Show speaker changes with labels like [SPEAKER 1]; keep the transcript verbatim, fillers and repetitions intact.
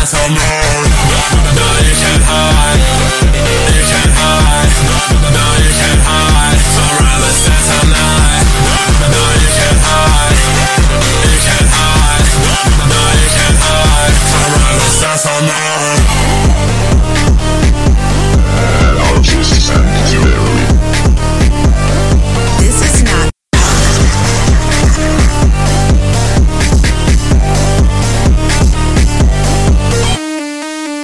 [SPEAKER 1] dance all night. No, you can't hide. You can't hide. No, you can't hide. So right, let's dance all night. No, you can't hide. You can't hide. No, you can't hide. So right, let's dance all night.